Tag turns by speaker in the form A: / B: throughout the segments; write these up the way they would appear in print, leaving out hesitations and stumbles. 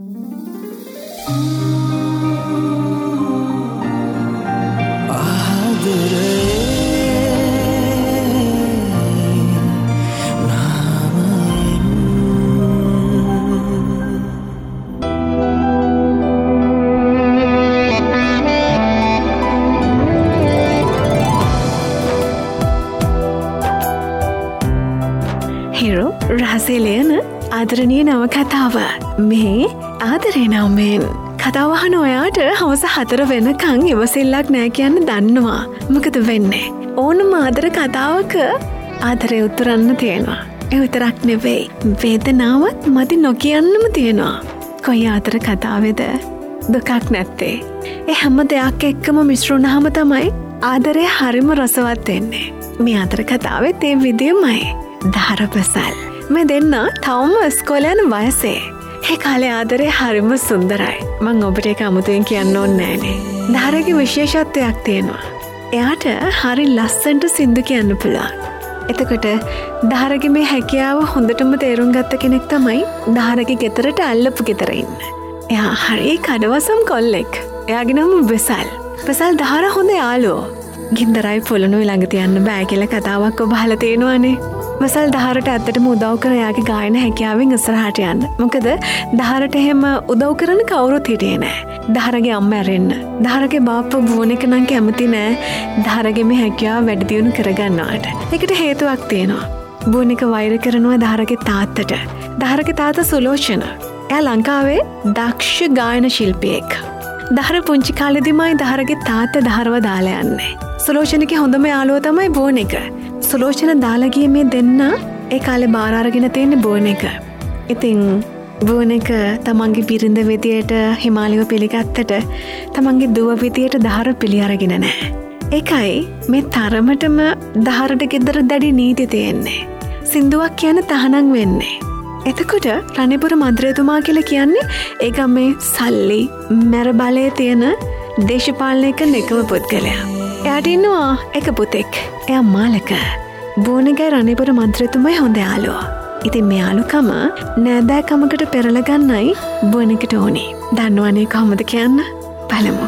A: හිරු රහසේ ලියන ආදරණීය නවකතාව මේ ආදරේ නමෙන් කතාව අහන ඔයාට හවස 4 වෙනකන් ඉවසිල්ලක් නෑ කියන්න දන්නවා. මොකද වෙන්නේ? ඕනම ආදර කතාවක ආදරේ උතුරන්න තියෙනවා. ඒ විතරක් නෙවෙයි වේදනාවත් මදි නොකියන්නම තියෙනවා. කොයි ආදර කතාවේද දුකක් නැත්තේ? ඒ හැම දෙයක් එක්කම මිශ්‍ර වුණාම තමයි ආදරේ හරිම රසවත් වෙන්නේ. මේ ආදර කතාවෙත් ඒ විදියමයි. දහරපසල් මේ දෙන්න තවම ඉස්කෝලේ යන වයසේ. ඒ කාලේ ආදරේ හරිම සුන්දරයි. මං ඔබට ඒක අමුතුවෙන් කියන්න ඕනේ නෑනේ. දහරගේ විශේෂත්වයක් තියෙනවා. එයාට හරි ලස්සනට සින්දු කියන්න පුළුවන්. එතකොට දහරගේ මේ හැකියාව හොඳටම තේරුම් ගත්ත කෙනෙක් තමයි දහරගේ ගෙදරට අල්ලපු ගෙදර ඉන්න. එයා හරි කඩවසම් කොල්ලෙක්. එයාගේ නම බෙසල්. බෙසල් දහර හොඳ යාළුවෝ. ගින්දරයි පොළොනුයි ළඟ තියන්න බෑ කියලා කතාවක් ඔබ අහලා තියෙනවානේ. බෙසල් දහරට ඇත්තටම උදව් කර එයාගේ ගායන හැකියාවෙන් ඉස්සරහට යන්න. මොකද දහරට එහෙම උදව් කරන කවුරුත් හිටියේ නෑ. දහරගේ අම්මා ඇරෙන්න. දහරගේ බාප්පා බෝනෙක නම් කැමති නෑ දහරගේ මේ හැකියාව වැඩි දියුණු කරගන්නවට. ඒකට හේතුවක් තියෙනවා. බෝනෙක වෛර කරනවා දහරගේ තාත්තට. දහරගේ තාත්තා සුලෝචන. එයා ලංකාවේ දක්ෂ ගායන ශිල්පියෙක්. දහර පුංචි කාලෙදිමයි දහරගේ තාත්තා දහරව දාලා යන්නේ. සුලෝචනගේ හොඳම යාළුවා තමයි බෝනෙක. සුලෝචන දාලා ගියේ මේ දෙන්න ඒ කාලේ බාර අරගෙන තියෙන බෝනෙක. ඉතින් බෝනෙක තමන්ගේ බිරිඳ විදියට හිමාලිව පිළිගත්තට තමන්ගේ දුව විදියට දහර පිළි අරගෙන නැහැ. ඒකයි මේ තරමටම දහරට ගෙදර දැඩි නීති තියෙන්නේ. සින්දුවක් කියන තහනම් වෙන්නේ. එතකොට රණිපුර මන්ත්‍රයතුමා කියලා කියන්නේ ඒ ගමේ සල්ලි මැර බලයේ තියෙන දේශපාලනය කරන එකම පුද්ගලයා. එයාට ඉන්නවා එක පුතෙක්. එයා මාලක. බෝනෙකයි රණිපුර මන්ත්‍රයතුමයි හොඳ යාළුවා. ඉතින් මේ යාළුකම නෑදෑකමකට පෙරලා ගන්නයි බෝනෙකට ඕනේ. දන්නවනේ කොහොමද කියන්න? බලමු.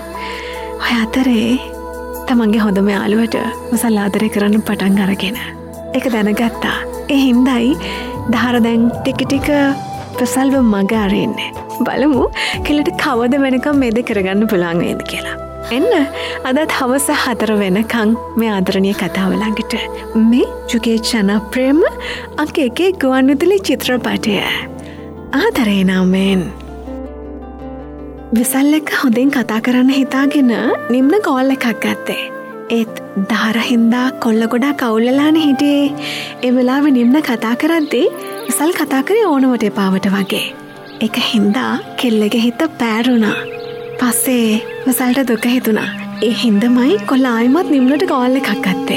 A: ඔය අතරේ තමන්ගේ හොඳම යාළුවට මසල් ආදරය කරන්න පටන් අරගෙන. ඒක දැනගත්තා. ඒ හින්දායි දහර දැන් ටික ටික ප්‍රසල්ව මග අරින්නේ. බලමු කෙලට කවද වෙනකම් මේ දෙක කරගන්න පුළුවන් වේද කියලා. එන්න අදත් හවස 4 වෙනකන් මේ ආදරණීය කතාව ළඟට. මේ ජුගේ ජනප්‍රියම අංක 1 ගුවන්විදුලි චිත්‍රපටය ආදරේ නමෙන්. විසල් එක්ක හොඳින් කතා කරන්න හිතාගෙන නිම්න කෝල් එකක් ගත්තේ. ඒත් දහර හින්දා කොල්ල ගොඩක් අවුල්ලලානේ හිටියේ. ඒ වෙලාවේ නිම්න කතා කරද්දී විසල් කතා කරේ ඕනවට එපාවට වගේ. ඒක හින්දා කෙල්ලගේ හිත පෑරුණා. පස්සේ විසල්ට දුක හිතුණා. ඒ හින්දමයි කොල්ල ආයිමත් නිම්නට කෝල් එකක් ගත්තේ.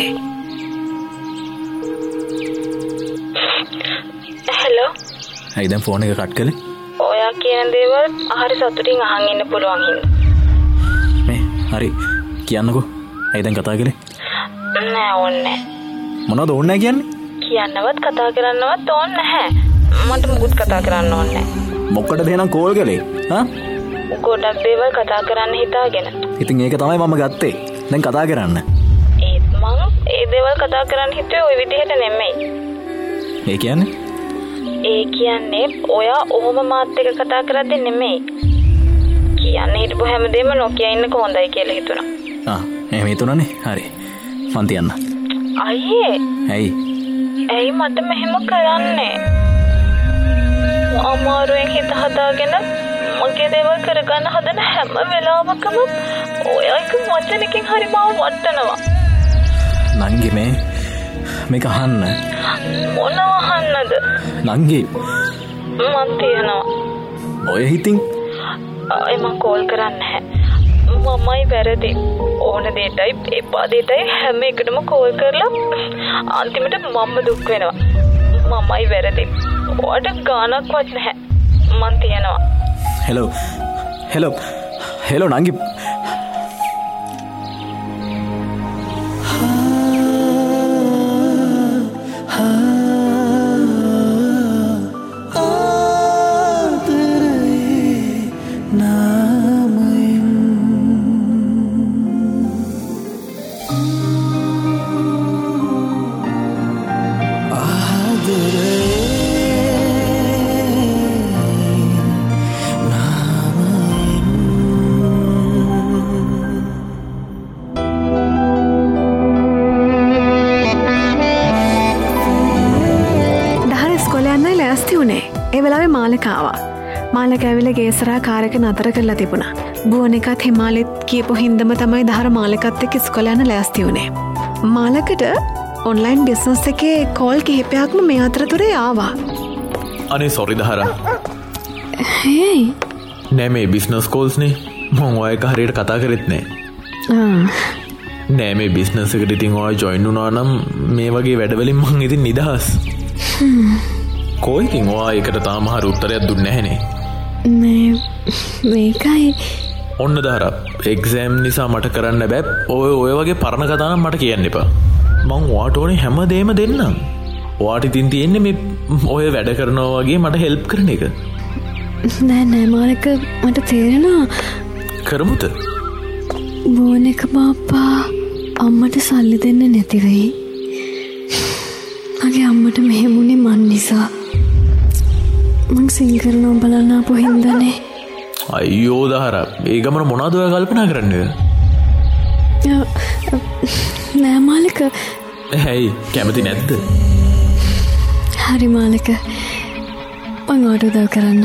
B: හෙලෝ.
C: ඇයි දැන් ෆෝන් එක කට් කළේ?
B: ඔයා කියන දේවල් හරි සතුටින් අහන් ඉන්න පුළුවන් හින්දා.
C: මේ හරි කියන්නකෝ. ඇයි දැන් කතා කළේ?
B: නෑ ඕනේ.
C: මොනවද ඕනේ නැහැ කියන්නේ?
B: කියන්නවත් කතා කරන්නවත් ඕනේ නැහැ. මට මුකුත් කතා කරන්න ඕනේ නැහැ.
C: මොකටද එහෙනම් කෝල් කළේ? හා?
B: ගොඩක් දේවල් කතා කරන්න හිතාගෙන.
C: ඉතින් ඒක තමයි මම ගත්තේ. දැන් කතා කරන්න.
B: ඒත් මං ඒ දේවල් කතා කරන්න හිතුවේ ওই විදිහට නෙමෙයි.
C: ඒ කියන්නේ?
B: ඒ කියන්නේ ඔයා ඔහොම මාත් එක්ක කතා කරද්දී නෙමෙයි. කියන්නේ හිටපු හැමදේම නොකිය ඉන්නක හොඳයි කියලා හිතුණා.
C: එහෙම හිතුණානේ. හරි. මන් තියන්න.
B: අයියේ. ඇයි මට මෙහෙම කරන්නේ? අමාරුවෙන් හිත හදාගෙන මගේ දේවල් කරගන්න හදන හැම වෙලාවකම ඔයා එක වචනකින් හරි මාව වටනවා.
C: නංගි මේක අහන්න.
B: මොනව අහන්නද?
C: නංගි
B: මන් තියනවා.
C: ඔය හිතින්
B: මම කෝල් කරන්නේ නැහැ. මමයි වැරදි. ඕන දෙයටයි එපා දෙයටයි හැම එකටම කෝල් කරලා අන්තිමට මම දුක් වෙනවා. මමයි වැරදි. ඔයාට ගානක්වත් නැහැ. මන් තියනවා.
C: හෙලෝ නංගි.
A: කාවා. මාලක ඇවිල්ලා ගේසරා කාර් එක නතර කරලා තිබුණා. බුවන් එකත් හිමාලිත් කියපු හින්දම තමයි දහර මාලකත් එක්ක ඉස්කෝලේ යන්න ලෑස්ති වුණේ. මාලකට ඔන්ලයින් බිස්නස් එකේ කෝල් කිහිපයක්ම මේ අතරතුරේ ආවා.
D: අනේ සොරි දහරා.
A: හේයි.
D: නෑ මේ බිස්නස් කෝල්ස් නේ. මම ඔය එක හරියට කතා කරෙත් නෑ. නෑ මේ බිස්නස් එකට ඉතින් ඔය ජොයින් වුණා නම් මේ වගේ වැඩවලින් මං ඉතින් නිදහස්. කොයිකින් ඔයා ඒකට තාම හරිය උත්තරයක් දුන්නේ නැහනේ.
A: මේකයි
D: ඔන්න දහරා එක්සෑම් නිසා මට කරන්න බෑ. ඔය වගේ පරණ කතා නම් මට කියන්න එපා. මං ඔයාට ඕනේ හැමදේම දෙන්නම්. ඔයාට ඉතින් තියෙන්නේ මේ ඔය වැඩ කරනවා වගේ මට හෙල්ප් කරන එක.
A: නෑ මාලක මට තේරෙනවා.
D: කරමුද?
A: බෝන එක බාප්පා අම්මට සල්ලි දෙන්න නැති වෙයි. මගේ අම්මට මෙහෙමුණේ මන් නිසා. මං සිංකරනෝ බලන්න ආපු හින්දානේ.
D: අයියෝ දහරා ඒ ගමන මොනවද ඔය කල්පනා කරන්නේ?
A: නෑ මාලක.
D: ඇයි කැමති නැද්ද?
A: හරි මාලක මං ඔයාට උදව් කරන්න.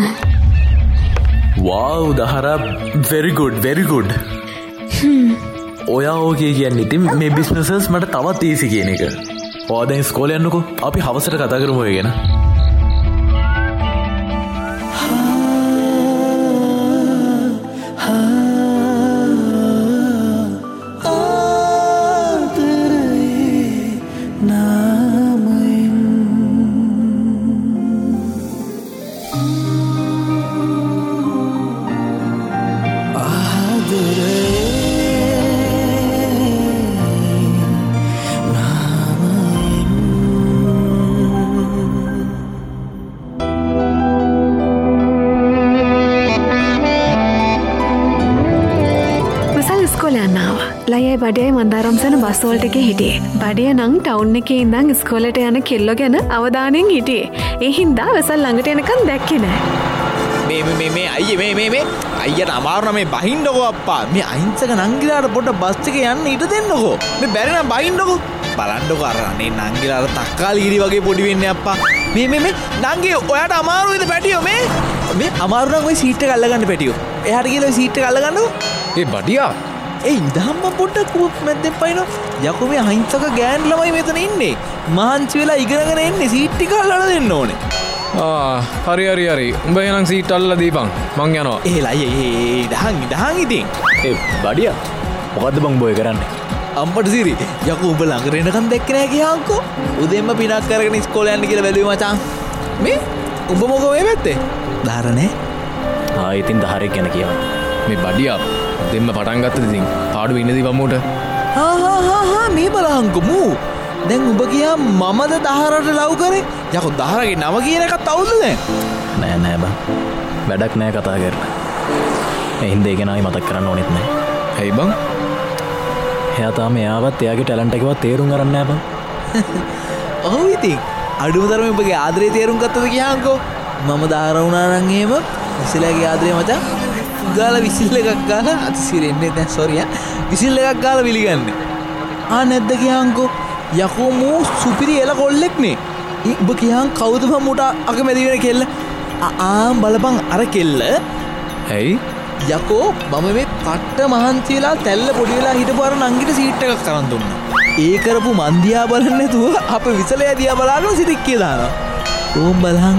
D: වව් දහරා very good. ඔයා ඕකේ කියන්නේ ඉතින් මේ බිස්නසස් මට තවත් ඊසි කියන එක. ඔයා දැන් ඉස්කෝලේ යන්නකෝ. අපි හවසට කතා කරමු ඔය ගැන.
A: ලයයි බඩයයි මන්දාරම්සන බස්වෝල්ට එක හිටියේ. බඩිය නං ටවුන් එකේ ඉඳන් ඉස්කෝලට යන කෙල්ලෝ ගැන අවධානයෙන් හිටියේ. ඒ හින්දා වෙසල් ළඟට එනකන් දැක්කේ නෑ.
E: මේ අයියේ මේ අයියට අමාරු නම් මේ බහින්නකෝ අප්පා. මේ අහිංසක නංගිලාට පොඩ්ඩ බස් එකේ යන්න ඉඩ දෙන්නකෝ. මේ බැරි නම් බහින්නකෝ. බලන්නකෝ අර අනේ නංගිලාට තක්කාලි ගිරි වගේ පොඩි වෙන්නේ අප්පා. මේ නංගි ඔයාට අමාරුයිද පැටියෝ මේ අමාරු නම් ওই සීට් එක අල්ලගන්න පැටියෝ. එහාට ගිහලා ওই සීට් එක අල්ලගන්නකෝ.
D: ඒ බඩියා
E: ඒ ඉඳහම්ම පොඩ්ඩක් කුප් මැද්දෙන් පයින්නෝ. යකෝ මේ අහිංසක ගෑන් ළමයි මෙතන ඉන්නේ. මහන්සි වෙලා ඉගෙනගෙන එන්නේ සීට් ටික අල්ලලා දෙන්න ඕනේ.
C: හරි උඹ එහෙනම් සීට් අල්ලලා දීපන් මං යනවා.
E: එහෙලා දහන් ඉතින්.
C: ඒ බඩියා මොකද්ද බං බොය කරන්නේ?
E: අම්පට සිරි යකෝ උඹ ළඟට එනකන් දැක්කේ නැහැ කියහන්කෝ. උදෙන්ම පිනක් කරගෙන ඉස්කෝලේ යන්න කියලා බැලුවේ මචං. මේ උඹ මොකෝ මේ පැත්තේ? දහරනේ.
C: ඉතින් දහරෙක් ගැන කියන්න. මේ බඩියා දෙන්න පටන් ගත්තද ඉතින් පාඩුව ඉන්නදී වම්මෝට?
E: මේ බලහන්කෝ මූ. දැන් උඹ කියා මමද දහරට ලව් කරේ? යකෝ දහරගේ නම කියන එකත් අවුල්ද දැන්?
C: නෑ බං. වැඩක් නෑ කතා කරලා. ඒ හින්දා ඒක නයි මතක් කරන්න ඕනෙත් නෑ. ඇයි බං? එයා තාම එයාවත් එයාගේ ටැලන්ට් එකවත් තේරුම් ගන්න නෑ බං.
E: ඔව් ඉතින් අඩුම තරමේ උඹගේ ආදරේ තේරුම් ගත්තද කියහන්කෝ. මම දහර වුණා නම් එහෙම විසිලාගේ ආදරේ මචං ගාලා විසිල් එකක් ගාලා අතිසිරෙන්නේ දැන් සෝරි විසිල් එකක් ගාලා විලිගන්නේ. නැද්ද කියහන්කෝ. යකෝ මූ සුපිරි එල කොල්ලෙක් නේ. උඹ කියහන් කවුද මම මුට අකමැති වෙන කෙල්ල? බලපන් අර කෙල්ල.
C: ඇයි?
E: යකෝ මම මේ පට්ට මහන්සි වෙලා තැල්ල පොඩි වෙලා හිටපු අර නංගිට සීට් එකක් කරන් දුන්නා. ඒ කරපු මන් දිහා බලන්නේ නැතුව අපේ විසලයා දිහා බලාගෙන සිටික්කිය දානවා. ඕම් බලහන්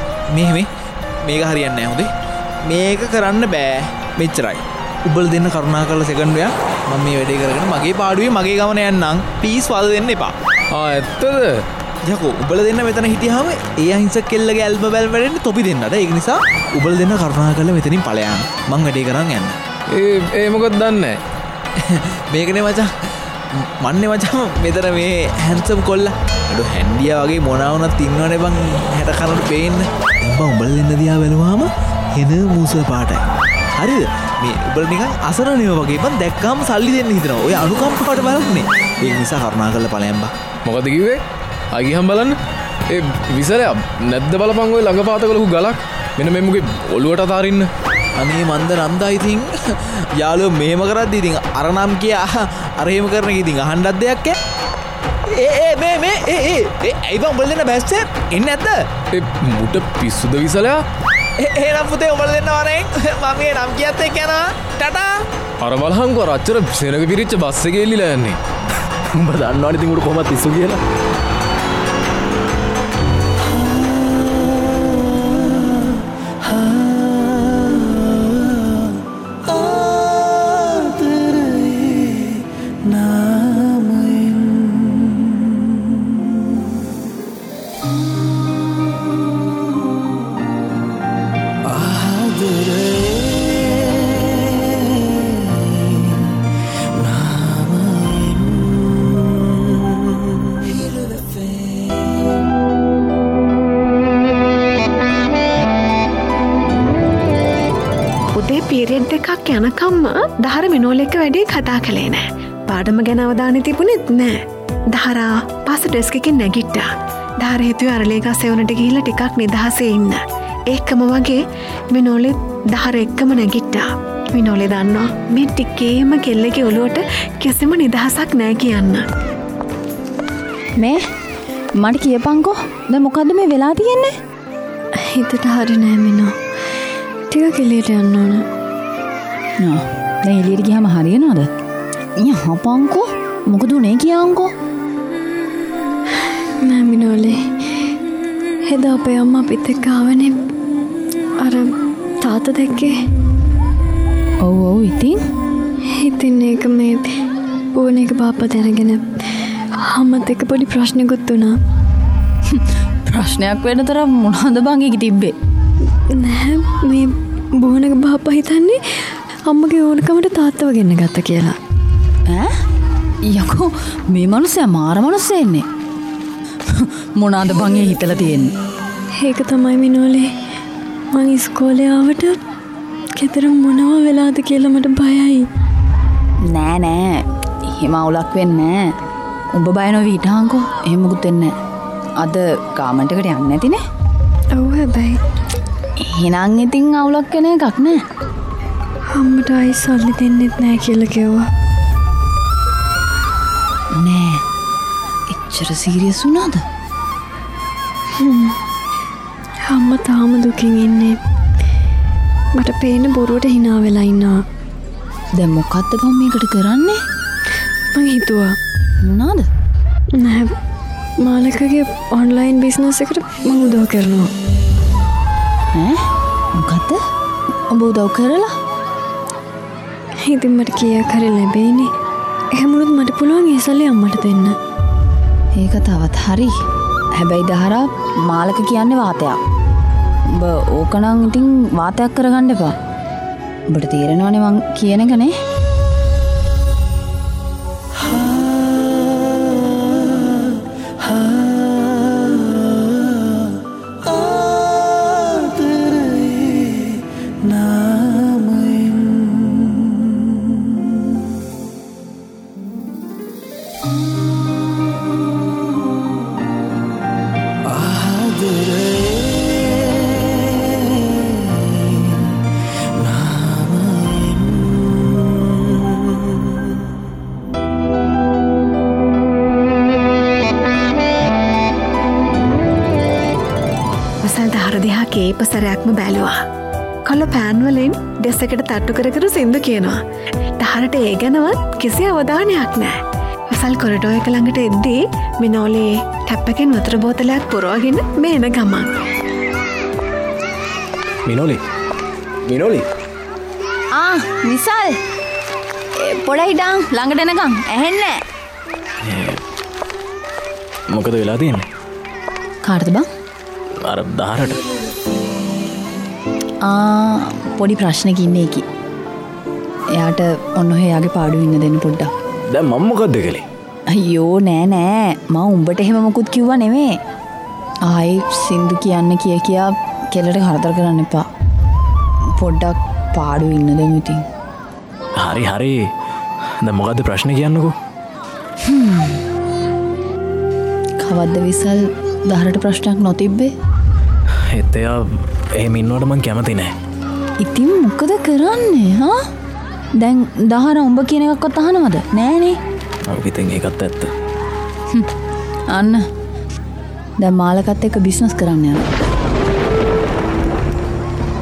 E: මේක හරියන්නේ නැහැ හොඳේ. මේක කරන්න බෑ. මෙච්චරයි. උඹලා දෙන්න කරුණා කරලා සෙකන්ඩ් එකක් මම මේ වැඩේ කරගෙන මගේ පාඩුවේ මගේ ගමන යන්නම්. ප්ලීස් වද දෙන්න එපා.
C: ඇත්තද?
E: යකෝ උඹලා දෙන්න මෙතන හිටියාම ඒ අහිංසක කෙල්ලගේ ඇල්බම් බැල් වැඩෙන්නේ තොපි දෙන්නට. ඒක නිසා උඹලා දෙන්න කරුණා කරලා මෙතනින් ඵලයන්. මං වැඩේ කරන් යන්න.
C: ඒ මොකද දන්නේ?
E: මේකනේ මචං. මන්නේ මචං මෙතන මේ හැන්සම් කොල්ලා. අඩු හැන්ඩියා වගේ මොනවා වුණත් ඉන්නවනේ බං හැට කරන්න පේන්න. දැන් බං උඹලා දෙන්න දිහා බැලුවාම හෙන මූසල පාටයි. හරිද? මේ උඹලා නිකන් අසරණයෝ වගේ බං දැක්කාම සල්ලි දෙන්න හිතනවා. ඔය අනුකම්පාවට බලන්නේ. ඒක නිසා කරුණා කරලා ඵලයන් බං.
C: මොකද කිව්වේ? ආගියම් බලන්න. ඒ විසරය නැද්ද බලපන් ඔය ළඟපාතක ලොකු ගලක්. මෙන්න මේ මුගේ ඔළුවට අතාරින්න.
E: අනේ මන්ද නන්දා ඉතින් යාළුවෝ මෙහෙම කරද්දි ඉතින් අර නම් කියා අර එහෙම කරන එක ඉතින් අහන්නත් දෙයක් ඇයි බං උඹලා දෙන්න බැස්සේ? එන්නේ නැද්ද?
C: ඒ මුට පිස්සුද විසලයා?
E: එහෙනම් පුතේ උඹලා දෙන්න වරෙන් මම මේ නම් කියත් එක්ක යනවා ටටා
F: අර බලහන්කෝ රච්චර සෙනග පිරිච්ච බස් එකේ එල්ලිලා යන්නේ
C: උඹ දන්නවනේ ඉතින් උඩ කොහමද පිස්සු කියලා
A: පීරියඩ් එකක් යනකම්ම දහර මිනෝල එක්ක වැඩි කතා කළේ නෑ. පාඩම ගැන අවධානය තිබුණෙත් නෑ. දහරා පස ඩෙස්ක් එකෙන් නැගිට්ටා. දහර හිතුවේ අරලේගස් සෙවණට ගිහිල්ලා ටිකක් නිදහසේ ඉන්න. ඒකම වගේ මිනෝලෙත් දහර එක්කම නැගිට්ටා. මිනෝලේ දන්නවා මේ ටිකේම කෙල්ලගේ ඔලුවට කිසිම නිදහසක් නෑ කියන්න.
B: මේ මට කියපන්කෝ දැන් මොකද්ද මේ වෙලා තියෙන්නේ?
A: හිතට හරි නෑ මිනෝ. ටිකක් එළියට යන්න ඕන.
B: දැන් එළියට ගියාම හරියනවද? යහපන්කෝ මොකද උනේ කියන්කෝ.
A: නෑ මිනෝලේ. හෙද අපේ අම්මා අපිත් එක්ක ආවනේ. අර තාත්තා දැක්කේ.
B: ඔව්
A: ඉතින් ඒක මේ ඕන එක බාප්පා දැනගෙන අම්මත් එක්ක පොඩි ප්‍රශ්නකුත් වුණා.
B: ප්‍රශ්නයක් වෙන තරම් මොනවද බං ඒක තිබ්බේ?
A: නෑ මේ බෝනක බාප්පා හිතන්නේ අම්මගේ ඕනකමට තාත්තව ගෙන්න ගත්ත කියලා.
B: යකෝ මේ මනුස්සයා මාර මනුස්සයෙන්නේ. මොනාද බං ඒ හිතලා තියෙන්නේ?
A: ඒක තමයි මිනෝලේ. මං ඉස්කෝලේ ආවට ගෙදර මොනවා වෙලාද කියලා මට බයයි.
B: නෑ එහෙම අවුලක් වෙන්නේ නෑ. උඹ බය නොවී හිටහන්කෝ. එහෙම මුකුත් වෙන්නේ නෑ. අද ගාමන්ට් එකට යන්නේ නැතිනේ?
A: ඔව් හැබැයි
B: එහෙනම් ඉතින් අවුලක් වෙන එකක් නෑ.
A: අම්මට ආයි සල්ලි දෙන්නෙත් නෑ කියලා කිව්වා.
B: නෑ එච්චර සීරියස් වුණාද?
A: අම්මා තාම දුකින් ඉන්නේ. මට පේන බොරුවට hina වෙලා ඉන්නවා.
B: දැන් මොකද්ද බං මේකට කරන්නේ?
A: මං හිතුවා
B: මොනවාද?
A: නෑ මාලකගේ ඔන්ලයින් බිස්නස් එකට මං උදව් කරනවා.
B: මොකද්ද? ඔබ උදව් කරලා?
A: ඉතින් මට කීයක් හරි ලැබෙයිනේ. එහෙම වුණොත් මට පුළුවන් ඒ සල්ලි අම්මට දෙන්න.
B: ඒක තවත් හරි. හැබැයි දහරා මාලක කියන්නේ වාතයක්. ඔබ ඕකනම් ඉතින් වාතයක් කරගන්න එපා. ඔබට තේරෙනවනේ මං කියන එකනේ.
A: කේපසරයක්ම බැලුවා. කොල්ල පෑන්වලින් ඩෙස් එකට තට්ටු කර සින්දු කියනවා. දහරට ඒ ගැනවත් කිසි අවධානයක් නෑ. වසල් කොරිඩෝ එක ළඟට එද්දී මිනෝලේ ටැප් එකෙන් වතුර බෝතලයක් පුරවගෙන මේ එන ගමන්.
C: මිනෝලි
B: විසල් පොඩ හිටන් ළඟට එනකම් ඇහෙන්නේ නෑ.
C: මොකද වෙලා තියෙන්නේ?
B: කාටද බං?
C: අර දහරට
B: පොඩි ප්‍රශ්නකින් ඒකි. එයාට ඔන්න ඔහයාගේ පාඩු ඉන්න දෙන්න පොඩ්ඩක්.
C: දැන් මම මොකද්ද කළේ?
B: අයියෝ නෑ මම උඹට එහෙම මොකුත් කිව්වා නෙමෙයි. ආයි සින්දු කියන්න කියා කෙලට කරදර කරන්න එපා. පොඩ්ඩක් පාඩු ඉන්න දෙමු ඉතින්.
C: හරි. දැන් මොකද්ද ප්‍රශ්නේ කියන්නකෝ?
B: කවද්ද විසල් දහරට ප්‍රශ්නයක් නොතිබ්බේ?
C: ඒත් එයා එහෙම ඉන්නවට මං කැමති නෑ.
B: ඉතින් මොකද කරන්නේ? දැන් දහර උඹ කියන එකක්වත් අහනවද? නෑනේ.
C: ඔව් ඉතින් ඒකත් ඇත්ත.
B: අන්න දැන් මාලකත් එක්ක බිස්නස් කරන්න යනවා.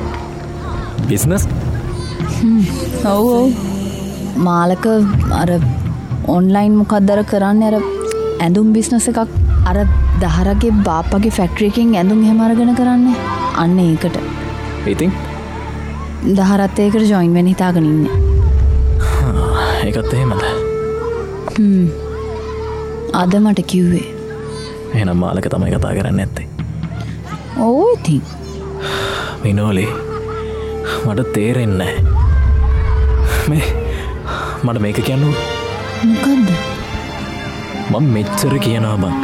C: බිස්නස්
G: ඔව් මාලක අර ඔන්ලයින් මොකක්දර කරන්න අර ඇඳුම් බිස්නස් එකක් අර දහරගේ බාපගේ ෆැක්ට්‍රියකින් ඇඳුම් එහෙම අරගෙන කරන්නේ අන්න ඒකට
C: ඉතින්
G: දහරත් ඒකට ජොයින් වෙන්න හිතාගෙන ඉන්නේ
C: ඒකත් එහෙමද
G: අද මට කිව්වේ
C: එහෙනම් මාලක තමයි කතා කරන්න ඇත්තේ
G: ඔව් ඉතින්
C: මිනෝලි මට තේරෙන්නේ මේ මට මේක කියන්න
G: මොකද්ද
C: මම මෙච්චර කියනවා බං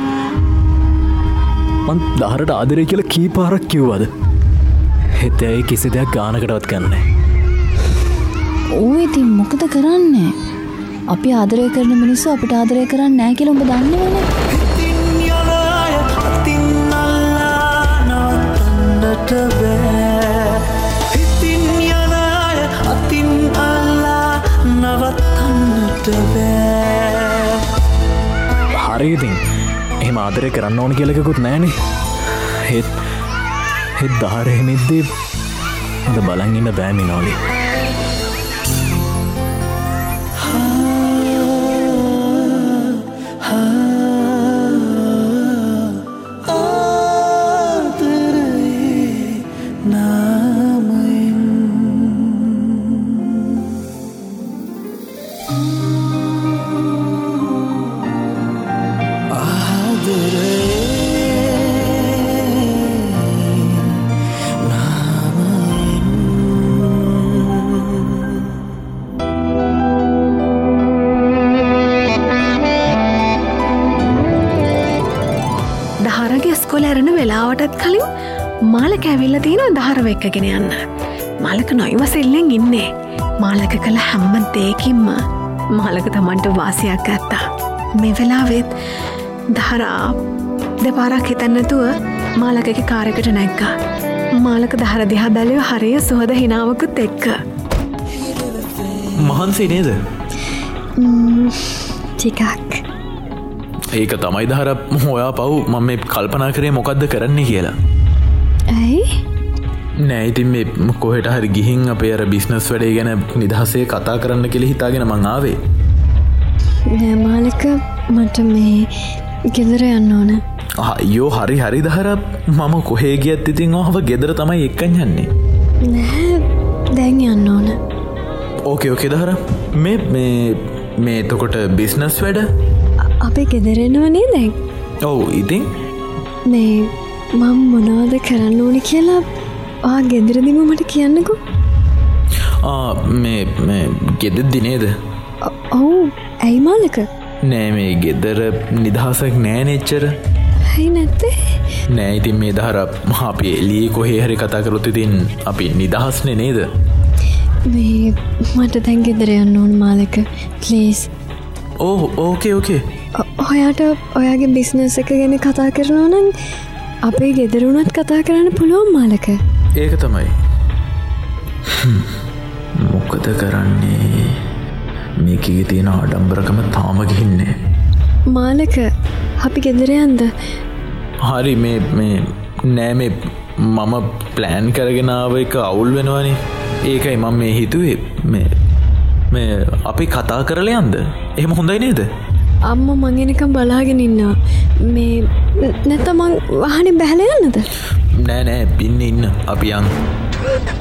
C: මං දහරට ආදරේ කියලා කී පාරක් කිව්වද හෙත් ඇයි කිසි දෙයක් ගානකටවත් ගන්නෑ
G: ඕ ඉතින් මොකද කරන්නේ අපි ආදරය කරන මිනිස්සු අපිට ආදරය කරන්නේ නැහැ කියලා ඔබ දන්නවනේ
H: හිතින් යන අය අතින් අල්ලා නවත්තන්නට බෑ
C: හරි ඉතින් එහෙම ආදරය කරන්න ඕන කියලා එකකුත් නෑනේ හෙත් දහර එහෙමෙද්දී අද බලන් ඉන්න බෑ මිනෝලි
A: වෙලාවටත් කලින් මාලක ඇවිල්ලා තියෙනවා දහරව එක්කගෙන යන්න. මාලක නොයිවසෙල්ලෙන් ඉන්නේ. මාලක කළ හැම දෙයකින්ම මාලක තමන්ට වාසියක් ගත්තා. මේ වෙලාවෙත් දහරා දෙපාරක් හිතන්න නැතුව මාලකගේ කාර් එකට නැග්ගා. මාලක දහර දිහා බැලුව හරිය සුහද හිනාවකුත් එක්ක.
D: මහන්සි නේද?
A: ටිකක්.
D: ඒක තමයි දහර ඔයා පව් මම මේ කල්පනා කරේ මොකක්ද කරන්නේ කියලා.
A: ඇයි?
D: නෑ ඉතින් මේ කොහෙට හරි ගිහින් අපේ අර බිස්නස් වැඩේ ගැන නිදහසේ කතා කරන්න කියලා හිතාගෙන මං ආවේ.
A: නෑ මාලක මට මේ ගෙදර යන්න ඕන.
D: අයියෝ හරි දහර මම කොහේ ගියත් ඉතින් ඔහව ගෙදර තමයි එක්කන් යන්නේ.
A: නෑ දැන් යන්න ඕන.
D: ඕකේ දහර මේ එතකොට බිස්නස් වැඩ
A: අපේ ගෙදරෙනවනේ දැන්.
D: ඔව් ඉතින්
A: මේ මම මොනවද කරන්න ඕනි කියලා ආ ගෙදරදිම මට කියන්නකෝ.
D: මේ ගෙදරදි නේද?
A: ඔව් ඇයි මාලක?
D: නෑ මේ ගෙදර නිදහසක් නෑ නෙච්චර.
A: ඇයි නැත්තේ?
D: නෑ ඉතින් මේ දහර අපි එළියේ කොහේ හරි කතා කරොත් ඉතින් අපි නිදහස්නේ නේද?
A: මේ මට දැන් ගෙදර යන්න ඕන මාලක ප්ලීස්.
D: ඕකේ
A: ඔයාට ඔයාගේ බිස්නස් එක ගැන කතා කරනවා නම් අපේ ගෙදරුණත් කතා කරන්න පුළුවන් මාලක.
D: ඒක තමයි. මොකද කරන්නේ? මේකේ තියෙන ආඩම්බරකම තාම ගිහින්නේ.
A: මාලක අපි ගෙදර යන්ද?
D: හරි මේ නෑ මේ මම ප්ලෑන් කරගෙන ආව එක අවුල් වෙනවනේ. ඒකයි මම මේ හිතුවේ මේ අපි කතා කරලා යන්ද? එහෙම හොඳයි නේද?
A: අම්මා මං එනකම් බලාගෙන ඉන්නවා. මේ නැත්නම් මං වහනේ බහලා යන්නද?
D: නෑ ඉන්න අපි යන්.